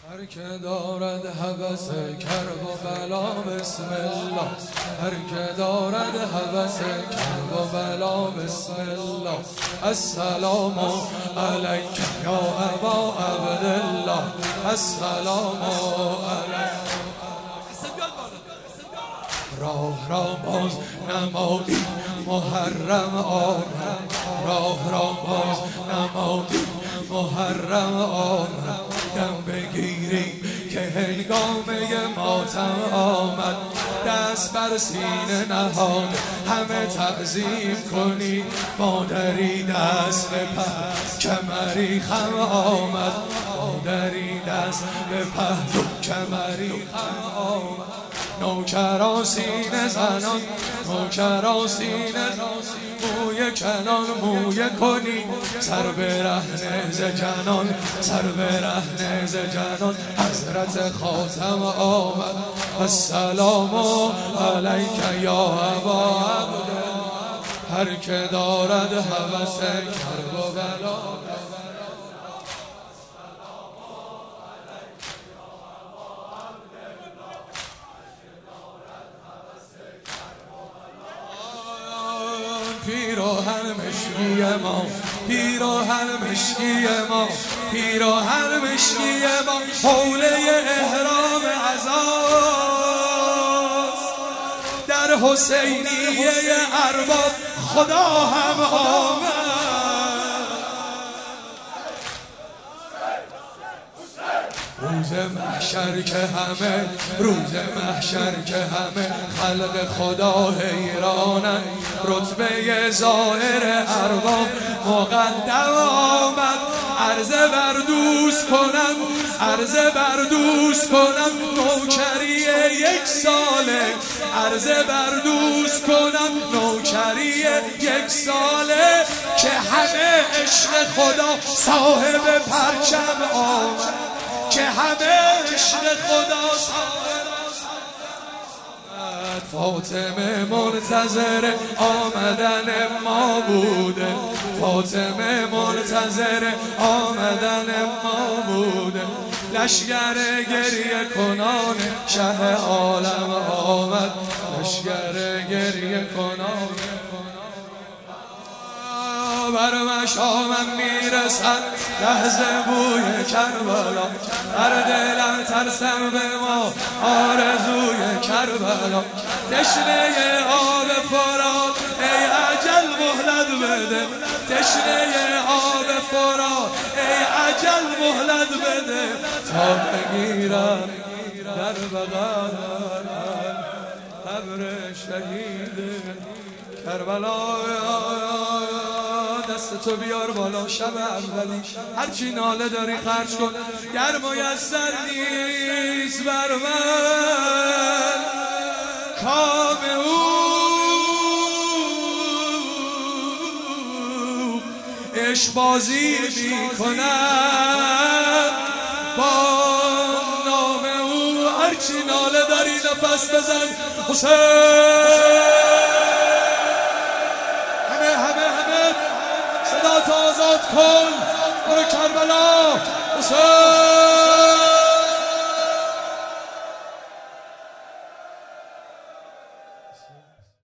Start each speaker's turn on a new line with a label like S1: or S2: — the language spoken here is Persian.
S1: هر که دارد هوس کرب و بلا بسم الله، هر که دارد هوس کرب و بلا بسم الله. السلام علیک یا ابا عبدالله، السلام علیک. راه را باز نمایی محرم آمد، راه را باز نمایی محرم آمد. دم بگیریم که هنگامه ماتم آمد، دست بر سینه نهاد همه تعظیم کنی. مادری دست به پهلو کمری خم آمد، مادری دست به پهلو کمری خم آمد. نوکران سینه زنان، نوکران سینه زنان، موی کنان موی کنی. سر برهنه ز جنان، سر برهنه ز جنان. حضرت خاتم آمد، السلام علیک یا ابا عبدالله. هر که دارد هوس کرب و بلا، پیراهن مشکی ما، پیراهن مشکی ما، پیراهن مشکی ما. حوله احرام عزاست در حسینیه ارباب، خدا هم آمد. روز محشر که همه، روز محشر که همه خلق خدا حیرانند. رتبه ظاهر ارباب مقدم آمد. عرضه بر دوست کنم، عرضه بر دوست کنم نوکری یک ساله. عرضه بر دوست کنم نوکری یک ساله، که همه عشق خدا صاحب پرچم آمد، که همه عشق خدا صاحب. فاطمه منتظر آمدن ما بوده، فاطمه منتظر آمدن ما بوده. لشگر گریه کنان شه عالم آمد، لشگر گریه کنان. بر مشامم میرسد لحظه بوی کربلا، بر دلم ترسم به ما آرزوی کربلا. تشنه آب فرات ای اجل مهلت بده، تشنه آب فرات ای اجل مهلت بده. تا بگیرم در بغل قبر شهید کربلا. دست تو بیار بالا شب اولی، هرچی ناله داری خرج کن، گر میسر نیست بر من کام او. عشق بازی میکنم با نام او، هرچی ناله داری نفس بزن. حسین آزاد کن، برو کربلا. حسین